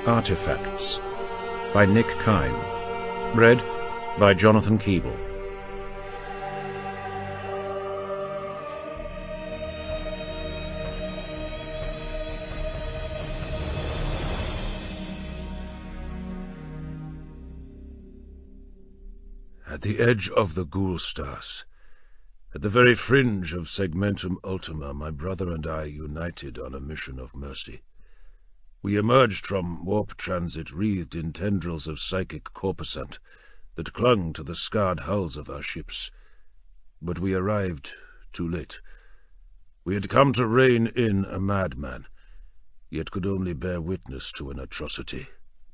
Artifacts by Nick Kine. Read by Jonathan Keeble. At the edge of the Ghoul Stars, at the very fringe of Segmentum Ultima, my brother and I united on a mission of mercy. We emerged from warp transit wreathed in tendrils of psychic corpuscent that clung to the scarred hulls of our ships. But we arrived too late. We had come to rein in a madman, yet could only bear witness to an atrocity.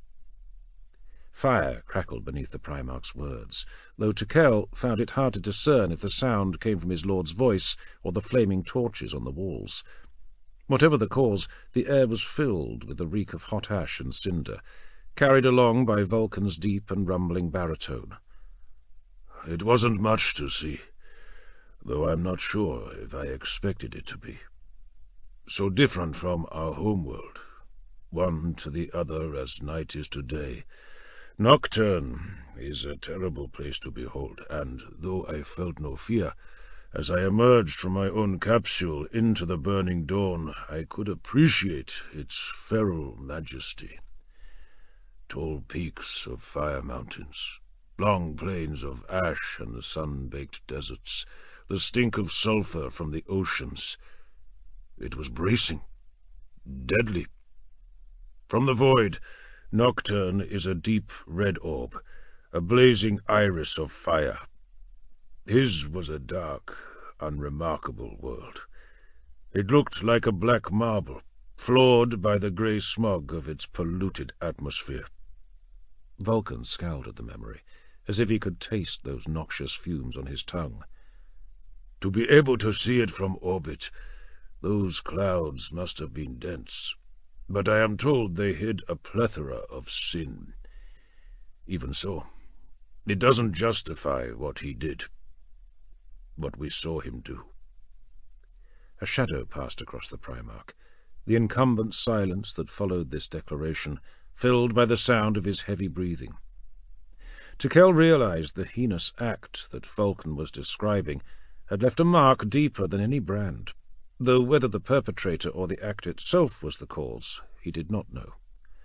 Fire crackled beneath the Primarch's words, though Tekel found it hard to discern if the sound came from his lord's voice or the flaming torches on the walls. Whatever the cause, the air was filled with the reek of hot ash and cinder, carried along by Vulcan's deep and rumbling baritone. It wasn't much to see, though I'm not sure if I expected it to be. So different from our homeworld, one to the other as night is to day. Nocturne is a terrible place to behold, and though I felt no fear, as I emerged from my own capsule into the burning dawn, I could appreciate its feral majesty. Tall peaks of fire mountains, long plains of ash and sun-baked deserts, the stink of sulphur from the oceans. It was bracing, deadly. From the void, Nocturne is a deep red orb, a blazing iris of fire. His was a dark, unremarkable world. It looked like a black marble, flawed by the grey smog of its polluted atmosphere. Vulcan scowled at the memory, as if he could taste those noxious fumes on his tongue. To be able to see it from orbit, those clouds must have been dense, but I am told they hid a plethora of sin. Even so, it doesn't justify what he did, what we saw him do. A shadow passed across the Primarch, the incumbent silence that followed this declaration, filled by the sound of his heavy breathing. Tekel realized the heinous act that Vulcan was describing had left a mark deeper than any brand, though whether the perpetrator or the act itself was the cause, he did not know.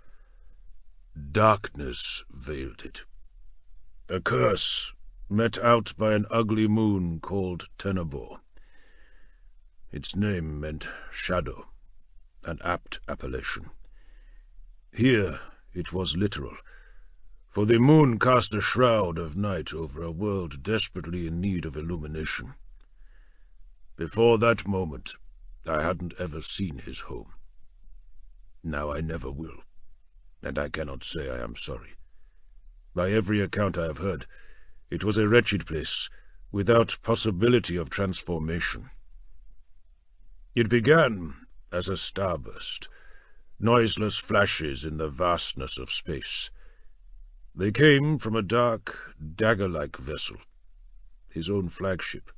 Darkness veiled it. A curse met out by an ugly moon called Tenebor. Its name meant shadow, an apt appellation. Here it was literal, for the moon cast a shroud of night over a world desperately in need of illumination. Before that moment, I hadn't ever seen his home. Now I never will, and I cannot say I am sorry. By every account I have heard, it was a wretched place, without possibility of transformation. It began as a starburst, noiseless flashes in the vastness of space. They came from a dark, dagger-like vessel, his own flagship.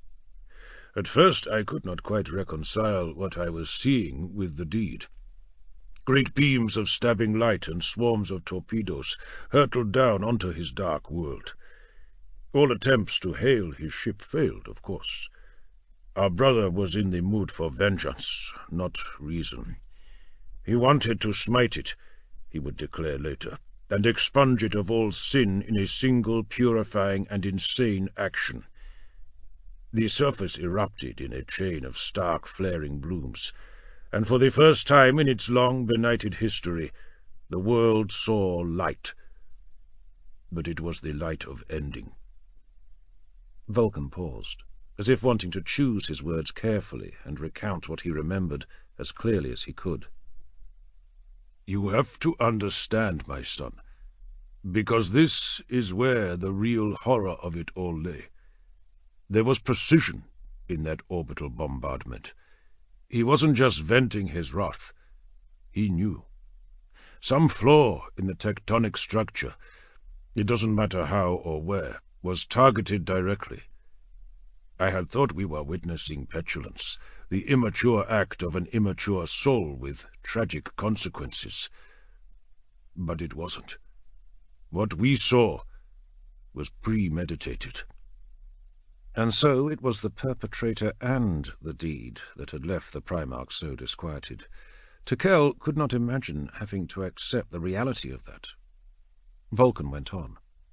At first I could not quite reconcile what I was seeing with the deed. Great beams of stabbing light and swarms of torpedoes hurtled down onto his dark world. All attempts to hail his ship failed, of course. Our brother was in the mood for vengeance, not reason. He wanted to smite it, he would declare later, and expunge it of all sin in a single purifying and insane action. The surface erupted in a chain of stark, flaring blooms, and for the first time in its long, benighted history, the world saw light. But it was the light of ending. Vulcan paused, as if wanting to choose his words carefully and recount what he remembered as clearly as he could. You have to understand, my son, because this is where the real horror of it all lay. There was precision in that orbital bombardment. He wasn't just venting his wrath. He knew. Some flaw in the tectonic structure, it doesn't matter how or where, was targeted directly. I had thought we were witnessing petulance, the immature act of an immature soul with tragic consequences. But it wasn't. What we saw was premeditated. And so it was the perpetrator and the deed that had left the Primarch so disquieted. Tekel could not imagine having to accept the reality of that. Vulcan went on.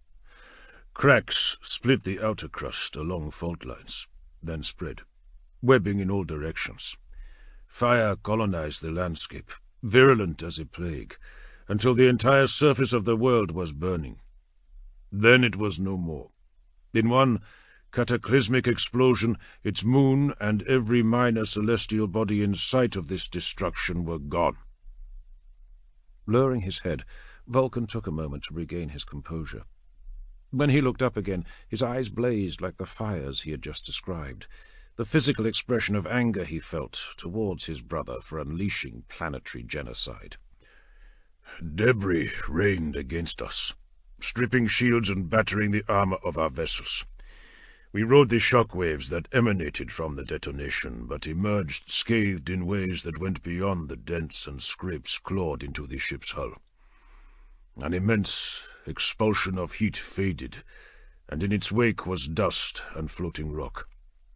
Cracks split the outer crust along fault lines, then spread, webbing in all directions. Fire colonized the landscape, virulent as a plague, until the entire surface of the world was burning. Then it was no more. In one cataclysmic explosion, its moon and every minor celestial body in sight of this destruction were gone. Lowering his head, Vulcan took a moment to regain his composure. When he looked up again, his eyes blazed like the fires he had just described, the physical expression of anger he felt towards his brother for unleashing planetary genocide. Debris rained against us, stripping shields and battering the armor of our vessels. We rode the shock waves that emanated from the detonation, but emerged scathed in ways that went beyond the dents and scrapes clawed into the ship's hull. An immense expulsion of heat faded, and in its wake was dust and floating rock.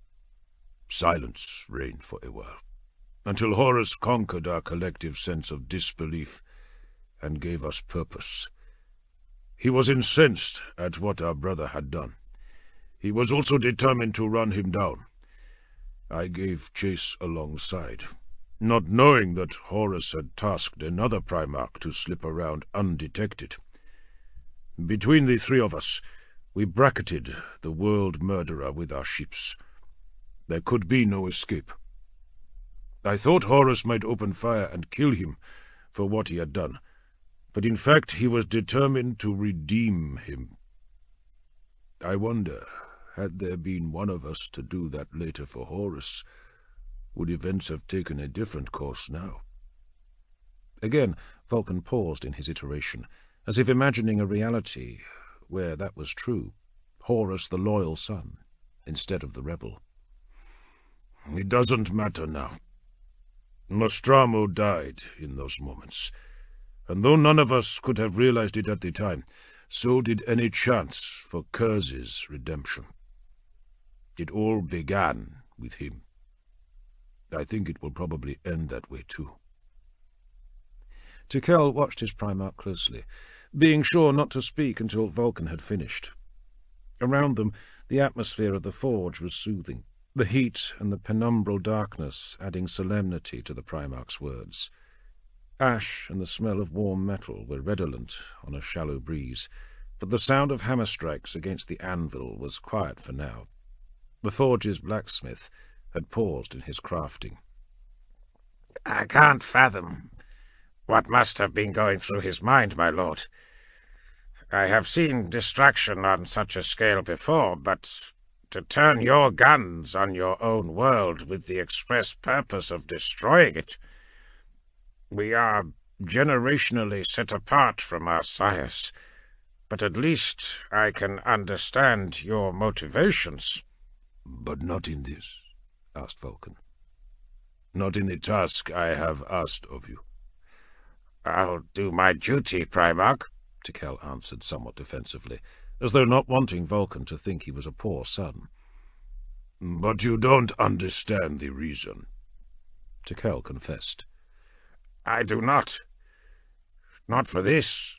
Silence reigned for a while, until Horus conquered our collective sense of disbelief and gave us purpose. He was incensed at what our brother had done. He was also determined to run him down. I gave chase alongside, not knowing that Horus had tasked another Primarch to slip around undetected. Between the three of us, we bracketed the world murderer with our ships. There could be no escape. I thought Horus might open fire and kill him for what he had done, but in fact he was determined to redeem him. I wonder, had there been one of us to do that later for Horus, would events have taken a different course now? Again, Vulcan paused in his iteration, as if imagining a reality where that was true, Horus the loyal son, instead of the rebel. It doesn't matter now. Nostromo died in those moments, and though none of us could have realized it at the time, so did any chance for Curs's redemption. It all began with him. I think it will probably end that way too. Tekel watched his Primarch closely, being sure not to speak until Vulcan had finished. Around them, the atmosphere of the forge was soothing, the heat and the penumbral darkness adding solemnity to the Primarch's words. Ash and the smell of warm metal were redolent on a shallow breeze, but the sound of hammer strikes against the anvil was quiet for now. The forge's blacksmith had paused in his crafting. I can't fathom what must have been going through his mind, my lord. I have seen destruction on such a scale before, but to turn your guns on your own world with the express purpose of destroying it. We are generationally set apart from our sires, but at least I can understand your motivations. But not in this, asked Vulcan. Not in the task I have asked of you. I'll do my duty, Primarch, Tekel answered somewhat defensively, as though not wanting Vulcan to think he was a poor son. But you don't understand the reason, Tekel confessed. I do not. Not for this.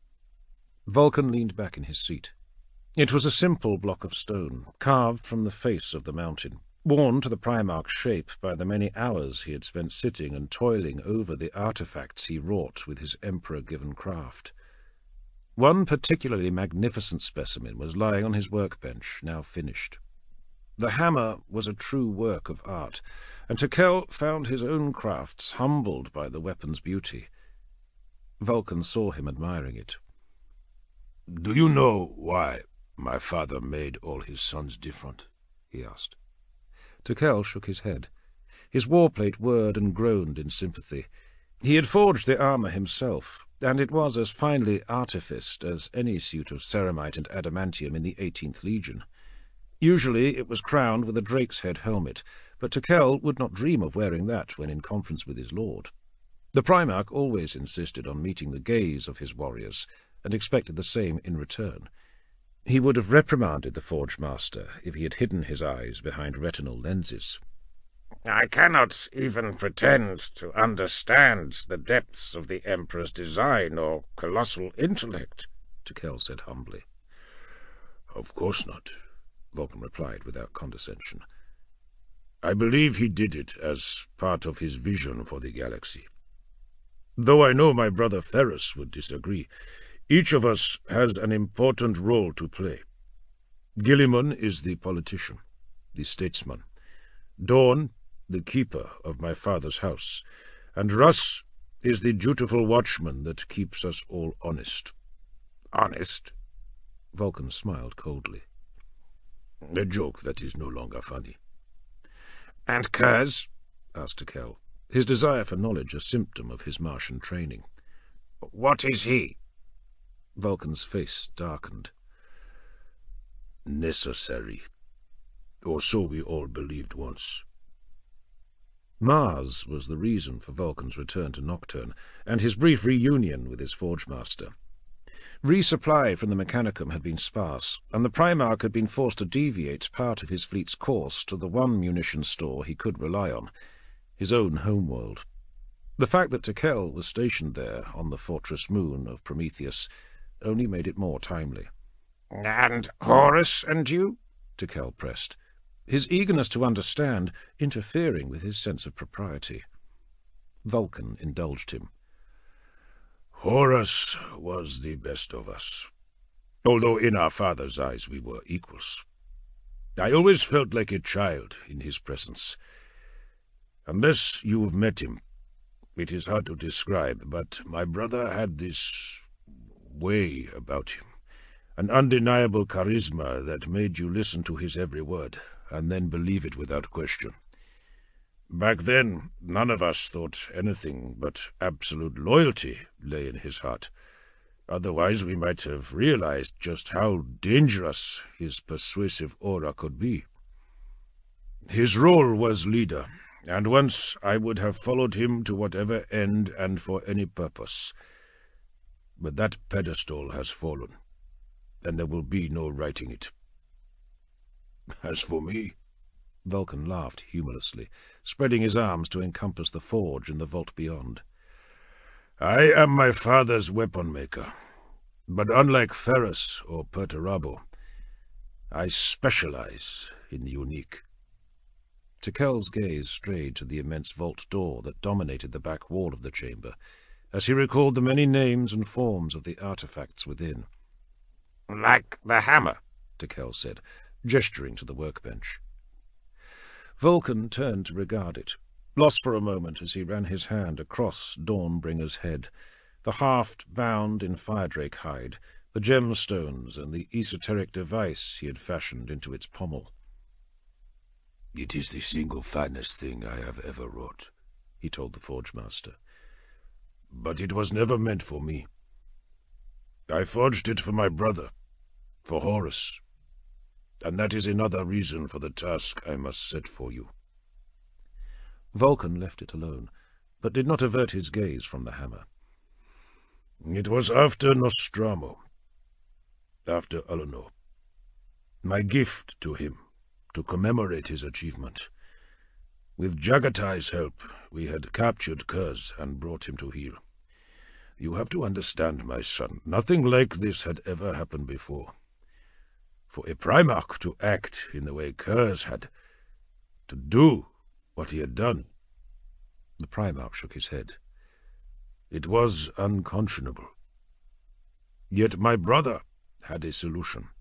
Vulcan leaned back in his seat. It was a simple block of stone, carved from the face of the mountain, worn to the Primarch's shape by the many hours he had spent sitting and toiling over the artifacts he wrought with his emperor-given craft. One particularly magnificent specimen was lying on his workbench, now finished. The hammer was a true work of art, and Tekel found his own crafts humbled by the weapon's beauty. Vulcan saw him admiring it. Do you know why my father made all his sons different? He asked. Tekel shook his head. His warplate whirred and groaned in sympathy. He had forged the armor himself, and it was as finely artificed as any suit of ceramite and adamantium in the 18th Legion. Usually it was crowned with a drake's head helmet, but Tekel would not dream of wearing that when in conference with his lord. The Primarch always insisted on meeting the gaze of his warriors, and expected the same in return. He would have reprimanded the Forge Master if he had hidden his eyes behind retinal lenses. I cannot even pretend to understand the depths of the Emperor's design or colossal intellect, Tekel said humbly. Of course not, Vulcan replied without condescension. I believe he did it as part of his vision for the galaxy. Though I know my brother Ferrus would disagree, each of us has an important role to play. Guilliman is the politician, the statesman. Dorn, the keeper of my father's house, and Russ is the dutiful watchman that keeps us all honest. Honest? Vulcan smiled coldly. A joke that is no longer funny. And Curze? Asked Tekel, his desire for knowledge a symptom of his Martian training. What is he? Vulcan's face darkened. Necessary. Or so we all believed once. Mars was the reason for Vulcan's return to Nocturne, and his brief reunion with his Forge Master. Resupply from the Mechanicum had been sparse, and the Primarch had been forced to deviate part of his fleet's course to the one munition store he could rely on, his own homeworld. The fact that Tekel was stationed there on the fortress moon of Prometheus only made it more timely. And Horus and you? Tekel pressed, his eagerness to understand interfering with his sense of propriety. Vulcan indulged him. Horus was the best of us, although in our father's eyes we were equals. I always felt like a child in his presence. Unless you've met him, it is hard to describe, but my brother had this way about him, an undeniable charisma that made you listen to his every word, and then believe it without question. Back then, none of us thought anything but absolute loyalty lay in his heart. Otherwise we might have realized just how dangerous his persuasive aura could be. His role was leader, and once I would have followed him to whatever end and for any purpose. But that pedestal has fallen, and there will be no righting it. As for me, Vulcan laughed humorlessly, spreading his arms to encompass the forge and the vault beyond. I am my father's weapon maker, but unlike Ferrus or Perturabo, I specialize in the unique. Tekel's gaze strayed to the immense vault door that dominated the back wall of the chamber, as he recalled the many names and forms of the artifacts within. Like the hammer, Tekel said, gesturing to the workbench. Vulcan turned to regard it, lost for a moment as he ran his hand across Dawnbringer's head, the haft bound in firedrake hide, the gemstones and the esoteric device he had fashioned into its pommel. It is the single finest thing I have ever wrought, he told the Forge Master. But it was never meant for me. I forged it for my brother, for Horus. And that is another reason for the task I must set for you. Vulcan left it alone, but did not avert his gaze from the hammer. It was after Nostromo, after Ullanor. My gift to him, to commemorate his achievement. With Jagatai's help, we had captured Curze and brought him to heel. You have to understand, my son, nothing like this had ever happened before. For a Primarch to act in the way Curze had, to do what he had done. The Primarch shook his head. It was unconscionable. Yet my brother had a solution.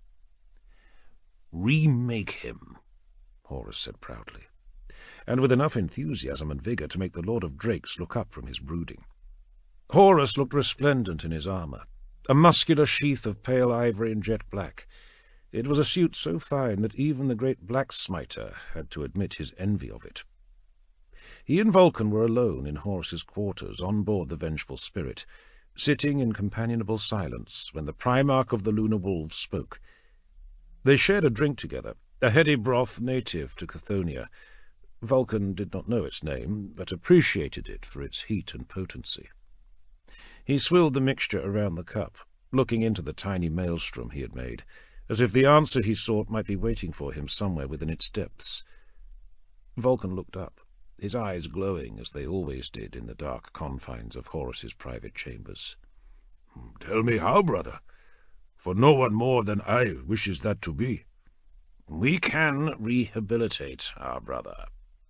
Remake him, Horus said proudly, and with enough enthusiasm and vigor to make the Lord of Drakes look up from his brooding. Horus looked resplendent in his armor, a muscular sheath of pale ivory and jet black. It was a suit so fine that even the great Black Smiter had to admit his envy of it. He and Vulcan were alone in Horus's quarters on board the Vengeful Spirit, sitting in companionable silence when the Primarch of the Lunar Wolves spoke. They shared a drink together, a heady broth native to Chthoniya, Vulcan did not know its name, but appreciated it for its heat and potency. He swilled the mixture around the cup, looking into the tiny maelstrom he had made, as if the answer he sought might be waiting for him somewhere within its depths. Vulcan looked up, his eyes glowing as they always did in the dark confines of Horus's private chambers. "Tell me how, brother, for no one more than I wishes that to be." "We can rehabilitate our brother."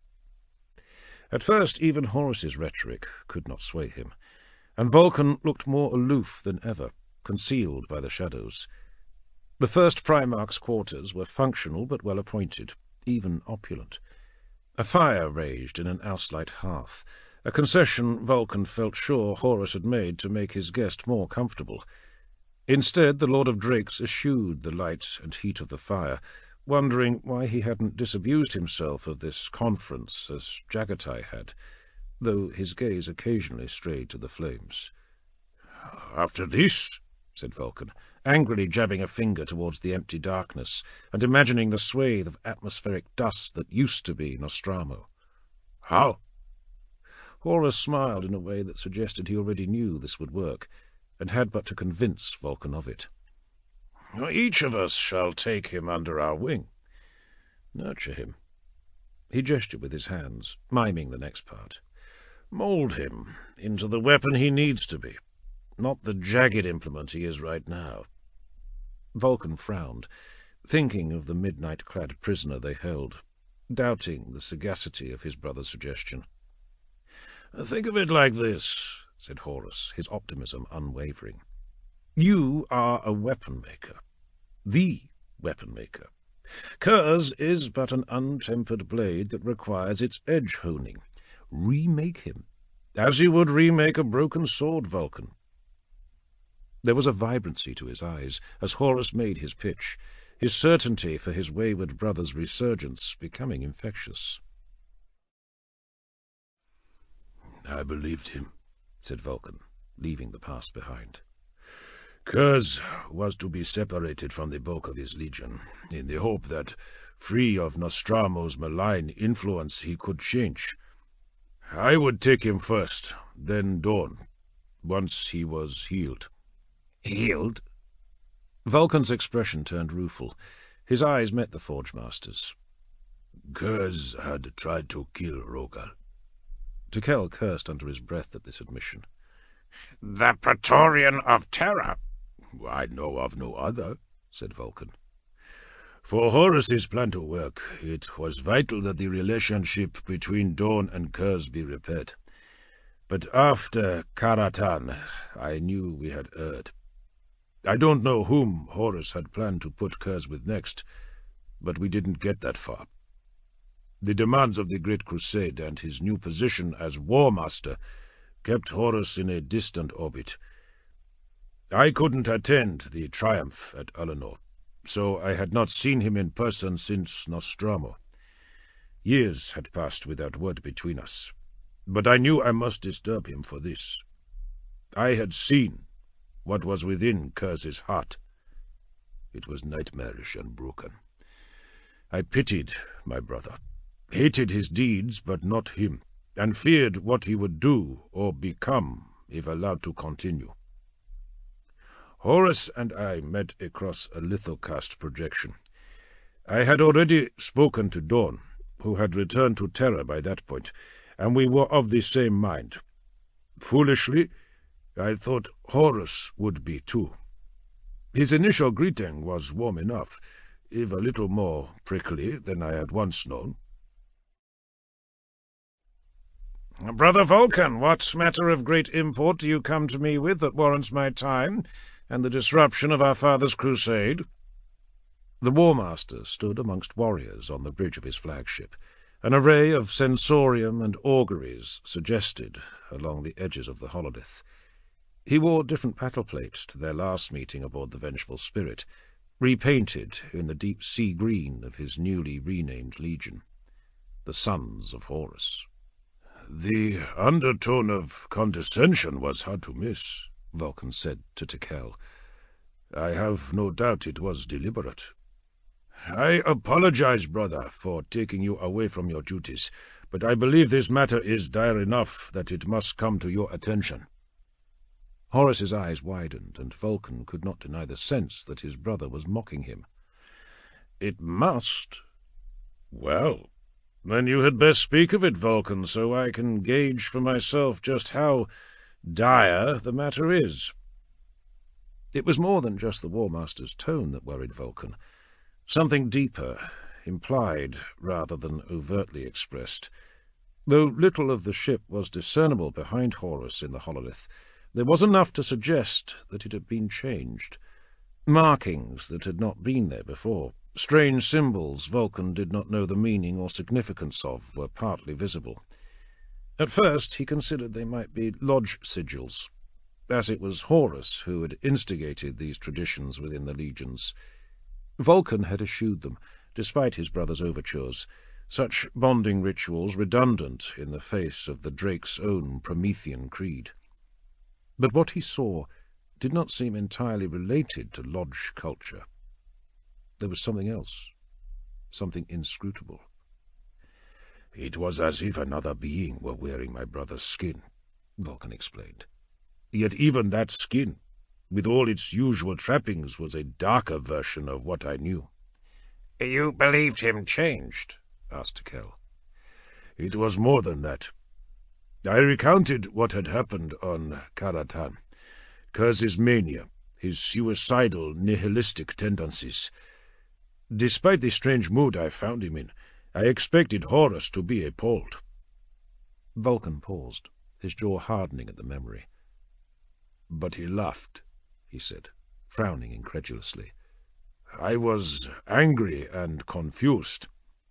At first even Horus's rhetoric could not sway him, and Vulcan looked more aloof than ever, concealed by the shadows. The first Primarch's quarters were functional but well-appointed, even opulent. A fire raged in an Auslight hearth, a concession Vulcan felt sure Horus had made to make his guest more comfortable. Instead, the Lord of Drakes eschewed the light and heat of the fire, wondering why he hadn't disabused himself of this conference as Jaghatai had, though his gaze occasionally strayed to the flames. "After this," said Vulcan, angrily jabbing a finger towards the empty darkness and imagining the swathe of atmospheric dust that used to be Nostramo. "How?" Horus smiled in a way that suggested he already knew this would work, and had but to convince Vulcan of it. "Each of us shall take him under our wing. Nurture him." He gestured with his hands, miming the next part. "Mold him into the weapon he needs to be, not the jagged implement he is right now." Vulcan frowned, thinking of the midnight-clad prisoner they held, doubting the sagacity of his brother's suggestion. "Think of it like this," said Horus, his optimism unwavering. "You are a weapon-maker. The weapon-maker. Curze is but an untempered blade that requires its edge-honing. Remake him, as you would remake a broken sword, Vulcan." There was a vibrancy to his eyes as Horus made his pitch, his certainty for his wayward brother's resurgence becoming infectious. "I believed him," said Vulcan, leaving the past behind. "Curze was to be separated from the bulk of his legion, in the hope that, free of Nostramo's malign influence, he could change. I would take him first, then Dawn, once he was healed." "Healed?" Vulcan's expression turned rueful. His eyes met the Forge-master's. "Curze had tried to kill Rogal." Tekel cursed under his breath at this admission. "The Praetorian of Terra." "I know of no other," said Vulcan. "For Horus's plan to work, it was vital that the relationship between Dawn and Curze be repaired. But after Karatan, I knew we had erred. I don't know whom Horus had planned to put Curze with next, but we didn't get that far. The demands of the Great Crusade and his new position as War Master kept Horus in a distant orbit. I couldn't attend the triumph at Alinor, so I had not seen him in person since Nostramo. Years had passed without word between us, but I knew I must disturb him for this. I had seen what was within Curze's heart. It was nightmarish and broken. I pitied my brother, hated his deeds but not him, and feared what he would do or become if allowed to continue. Horus and I met across a lithocast projection. I had already spoken to Dawn, who had returned to Terra by that point, and we were of the same mind. Foolishly, I thought Horus would be too. His initial greeting was warm enough, if a little more prickly than I had once known. "Brother Vulcan, what matter of great import do you come to me with that warrants my time and the disruption of our father's crusade?" The War Master stood amongst warriors on the bridge of his flagship, an array of sensorium and auguries suggested along the edges of the hololith. He wore different battle plate to their last meeting aboard the Vengeful Spirit, repainted in the deep sea green of his newly renamed legion, the Sons of Horus. "The undertone of condescension was hard to miss," Vulcan said to Tekel. "I have no doubt it was deliberate." I apologize, brother, for taking you away from your duties, but I believe this matter is dire enough that it must come to your attention. Horace's eyes widened, and Vulcan could not deny the sense that his brother was mocking him. It must. Well, then you had best speak of it, Vulcan, so I can gauge for myself just how dire the matter is. It was more than just the War Master's tone that worried Vulcan. Something deeper, implied rather than overtly expressed. Though little of the ship was discernible behind Horus in the hololith, there was enough to suggest that it had been changed. Markings that had not been there before, strange symbols Vulcan did not know the meaning or significance of, were partly visible. At first he considered they might be lodge sigils, as it was Horus who had instigated these traditions within the legions. Vulcan had eschewed them, despite his brother's overtures, such bonding rituals redundant in the face of the Drake's own Promethean creed. But what he saw did not seem entirely related to lodge culture. There was something else, something inscrutable. It was as if another being were wearing my brother's skin, Vulcan explained. Yet even that skin, with all its usual trappings, was a darker version of what I knew. You believed him changed? Asked Tekel. It was more than that. I recounted what had happened on Karatan, Kurz's mania, his suicidal, nihilistic tendencies. Despite the strange mood I found him in, I expected Horus to be appalled. Vulcan paused, his jaw hardening at the memory. But he laughed, he said, frowning incredulously. I was angry and confused.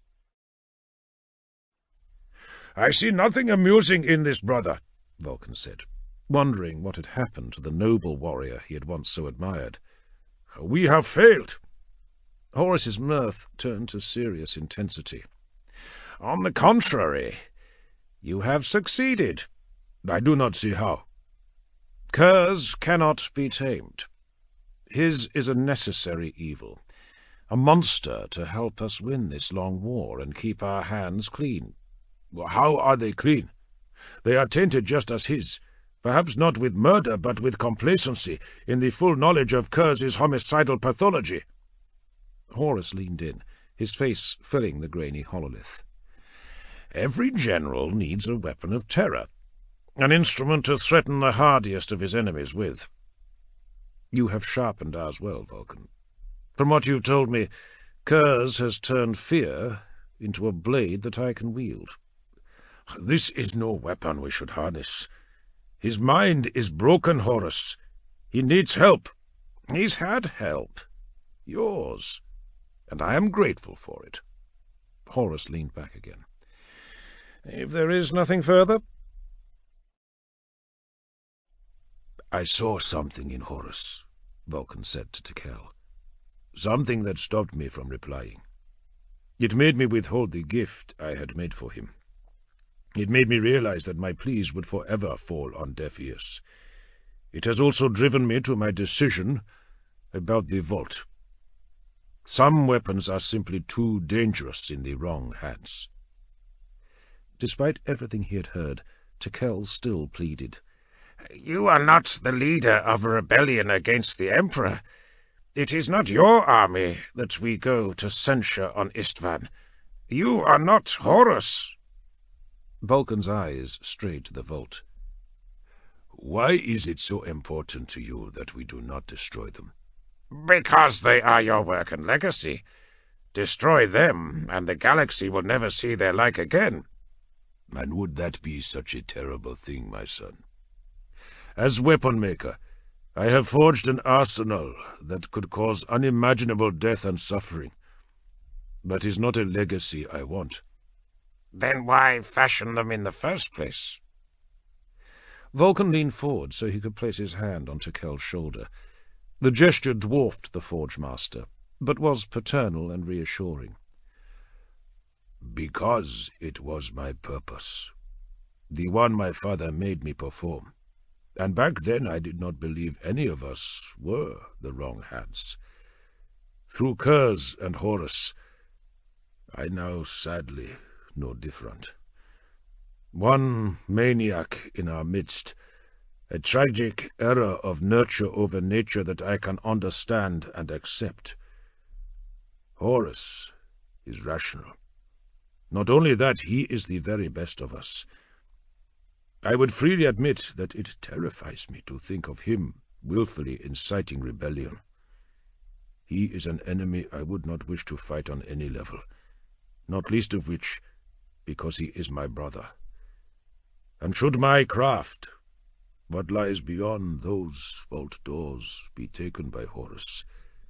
I see nothing amusing in this, brother, Vulcan said, wondering what had happened to the noble warrior he had once so admired. We have failed. Horus's mirth turned to serious intensity. On the contrary, you have succeeded. I do not see how. Kurz cannot be tamed. His is a necessary evil, a monster to help us win this long war and keep our hands clean. How are they clean? They are tainted just as his, perhaps not with murder, but with complacency, in the full knowledge of Kurz's homicidal pathology. Horus leaned in, his face filling the grainy hololith. Every general needs a weapon of terror, an instrument to threaten the hardiest of his enemies with. You have sharpened ours well, Vulcan. From what you've told me, Kurz has turned fear into a blade that I can wield. This is no weapon we should harness. His mind is broken, Horus. He needs help. He's had help. Yours. And I am grateful for it. Horus leaned back again. If there is nothing further? I saw something in Horus, Vulcan said to Tekel. Something that stopped me from replying. It made me withhold the gift I had made for him. It made me realize that my pleas would forever fall on deaf ears. It has also driven me to my decision about the vault. Some weapons are simply too dangerous in the wrong hands. Despite everything he had heard, Tekel still pleaded. You are not the leader of a rebellion against the Emperor. It is not your army that we go to censure on Istvan. You are not Horus. Vulcan's eyes strayed to the vault. Why is it so important to you that we do not destroy them? Because they are your work and legacy. Destroy them, and the galaxy will never see their like again. And would that be such a terrible thing, my son? As weapon maker, I have forged an arsenal that could cause unimaginable death and suffering. That is not a legacy I want. Then why fashion them in the first place? Vulcan leaned forward so he could place his hand on Tekel's shoulder. The gesture dwarfed the Forge Master, but was paternal and reassuring. Because it was my purpose, the one my father made me perform. And back then I did not believe any of us were the wrong hands. Through Kurz and Horus, I now sadly know different. One maniac in our midst, a tragic error of nurture over nature that I can understand and accept. Horus is rational. Not only that, he is the very best of us. I would freely admit that it terrifies me to think of him willfully inciting rebellion. He is an enemy I would not wish to fight on any level, not least of which because he is my brother. And should my craft, what lies beyond those vault doors, be taken by Horus,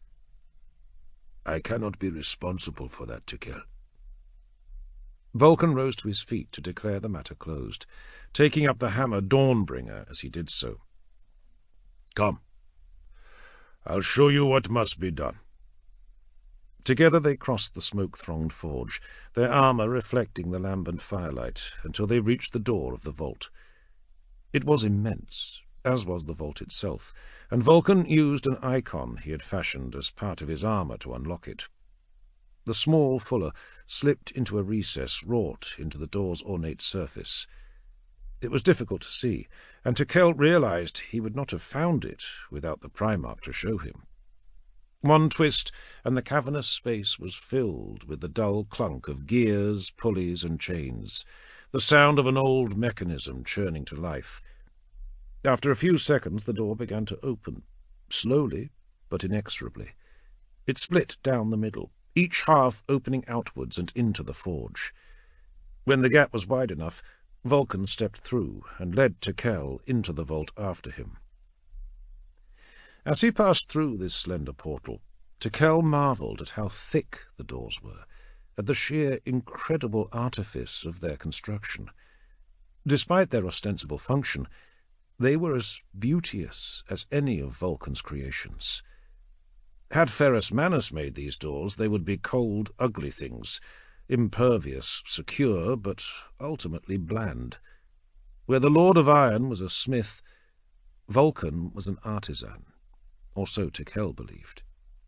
I cannot be responsible for that, Tekel. Vulcan rose to his feet to declare the matter closed, taking up the hammer Dawnbringer as he did so. Come, I'll show you what must be done. Together they crossed the smoke-thronged forge, their armour reflecting the lambent firelight, until they reached the door of the vault. It was immense, as was the vault itself, and Vulcan used an icon he had fashioned as part of his armour to unlock it. The small Fuller slipped into a recess wrought into the door's ornate surface. It was difficult to see, and Tekel realized he would not have found it without the Primarch to show him. One twist, and the cavernous space was filled with the dull clunk of gears, pulleys, and chains, the sound of an old mechanism churning to life. After a few seconds the door began to open, slowly but inexorably. It split down the middle, each half opening outwards and into the forge. When the gap was wide enough, Vulcan stepped through and led Tekel into the vault after him. As he passed through this slender portal, Tekel marvelled at how thick the doors were, at the sheer incredible artifice of their construction. Despite their ostensible function, they were as beauteous as any of Vulcan's creations. Had Ferrus Manus made these doors, they would be cold, ugly things, impervious, secure, but ultimately bland. Where the Lord of Iron was a smith, Vulcan was an artisan, or so Tekel believed.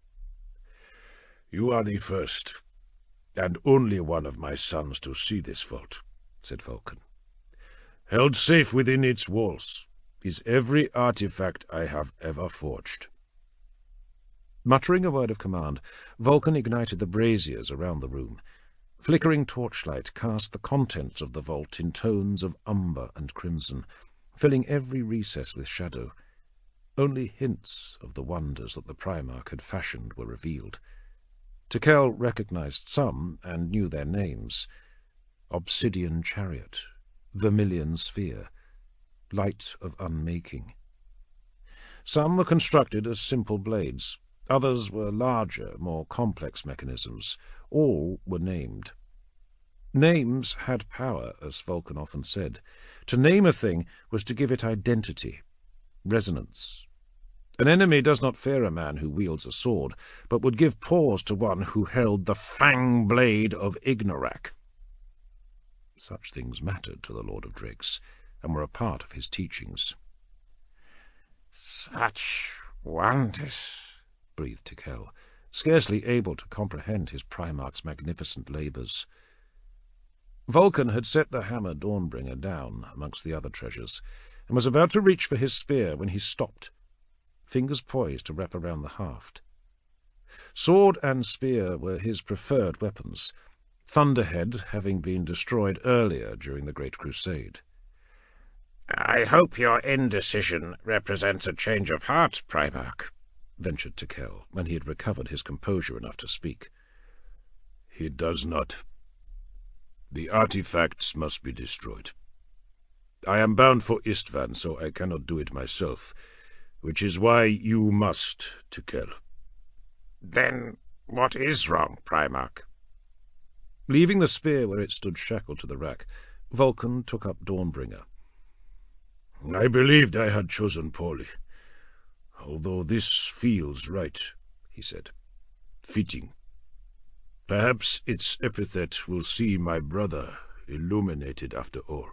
You are the first, and only one of my sons to see this vault, said Vulcan. Held safe within its walls is every artifact I have ever forged. Muttering a word of command, Vulcan ignited the braziers around the room. Flickering torchlight cast the contents of the vault in tones of umber and crimson, filling every recess with shadow. Only hints of the wonders that the Primarch had fashioned were revealed. Tekel recognized some and knew their names: Obsidian Chariot, Vermilion Sphere, Light of Unmaking. Some were constructed as simple blades, others were larger, more complex mechanisms. All were named. Names had power, as Vulcan often said. To name a thing was to give it identity, resonance. An enemy does not fear a man who wields a sword, but would give pause to one who held the fang blade of Ignorak. Such things mattered to the Lord of Drakes, and were a part of his teachings. Such wonders, breathed Tekel, scarcely able to comprehend his Primarch's magnificent labours. Vulcan had set the hammer Dawnbringer down amongst the other treasures, and was about to reach for his spear when he stopped, fingers poised to wrap around the haft. Sword and spear were his preferred weapons, Thunderhead having been destroyed earlier during the Great Crusade. I hope your indecision represents a change of heart, Primarch, ventured Tekel, when he had recovered his composure enough to speak. It does not. The artifacts must be destroyed. I am bound for Istvan, so I cannot do it myself, which is why you must, Tekel. Then what is wrong, Primarch? Leaving the spear where it stood shackled to the rack, Vulcan took up Dawnbringer. I believed I had chosen poorly, although this feels right, he said. Fitting. Perhaps its epithet will see my brother illuminated after all.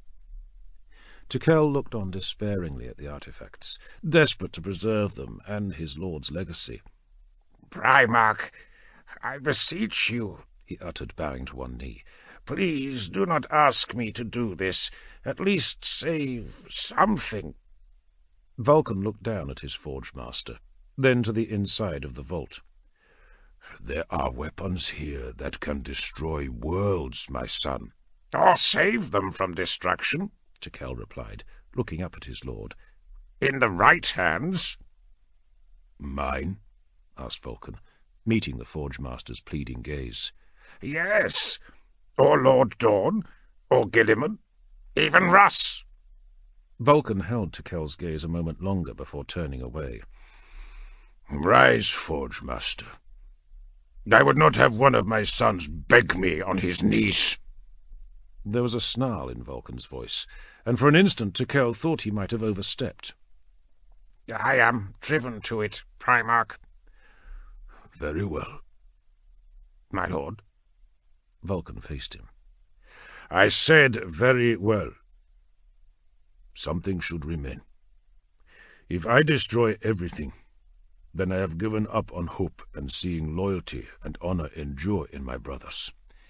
Tekel looked on despairingly at the artifacts, desperate to preserve them and his lord's legacy. Primarch, I beseech you, he uttered, bowing to one knee. Please do not ask me to do this. At least save something. Vulcan looked down at his forge master, then to the inside of the vault. There are weapons here that can destroy worlds, my son. Or save them from destruction, Tekel replied, looking up at his lord. In the right hands. Mine? Asked Vulcan, meeting the forge master's pleading gaze. Yes, or Lord Dawn, or Gilliman, even Russ. Vulcan held Tekel's gaze a moment longer before turning away. Rise, forge master. I would not have one of my sons beg me on his knees. There was a snarl in Vulcan's voice, and for an instant Tekel thought he might have overstepped. I am driven to it, Primarch. Very well. My lord. Vulcan faced him. I said very well. Something should remain. If I destroy everything, then I have given up on hope and seeing loyalty and honor endure in my brothers.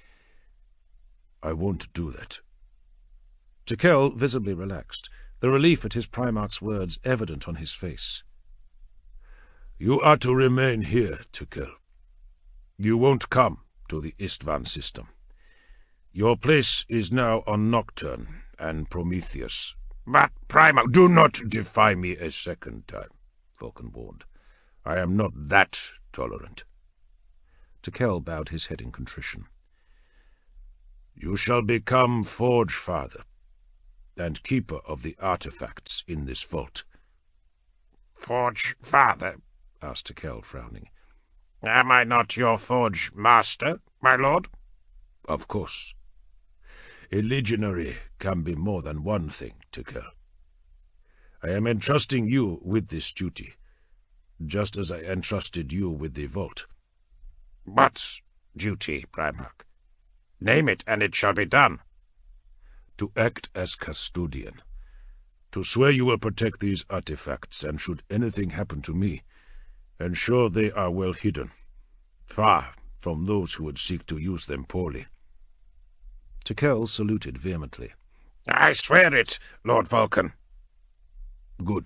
I won't do that. Tekel visibly relaxed, the relief at his Primarch's words evident on his face. You are to remain here, Tekel. You won't come to the Istvan system. Your place is now on Nocturne and Prometheus. But, Primarch, do not defy me a second time, Vulcan warned. I am not that tolerant. Tekel bowed his head in contrition. You shall become Forge Father, and keeper of the artifacts in this vault. Forge Father? Asked Tekel, frowning. Am I not your Forge Master, my lord? Of course. A legionary can be more than one thing, Tekel. I am entrusting you with this duty, just as I entrusted you with the vault. What duty, Primarch? Name it, and it shall be done. To act as custodian. To swear you will protect these artifacts, and should anything happen to me, ensure they are well hidden, far from those who would seek to use them poorly. Tekel saluted vehemently. I swear it, Lord Vulcan. Good.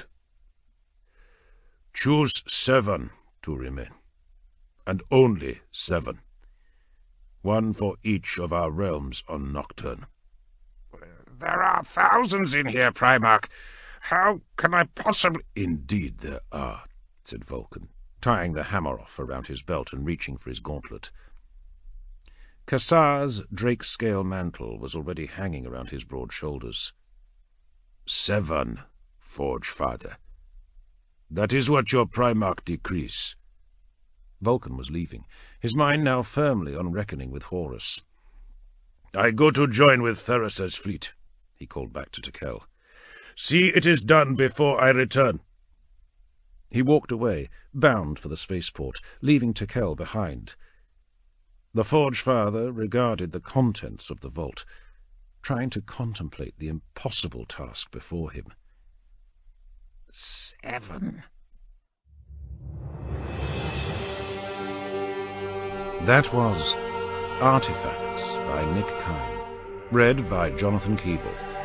Choose 7 to remain, and only 7. 1 for each of our realms on Nocturne. There are thousands in here, Primarch. How can I possibly— Indeed there are, said Vulcan, tying the hammer off around his belt and reaching for his gauntlet. Kassar's drake-scale mantle was already hanging around his broad shoulders. 7, Forge Father. That is what your Primarch decrees. Vulcan was leaving, his mind now firmly on reckoning with Horus. I go to join with Theris's fleet, he called back to Tekel. See it is done before I return. He walked away, bound for the spaceport, leaving Tekel behind. The Forge Father regarded the contents of the vault, trying to contemplate the impossible task before him. 7. That was Artifacts by Nick Kine, read by Jonathan Keeble.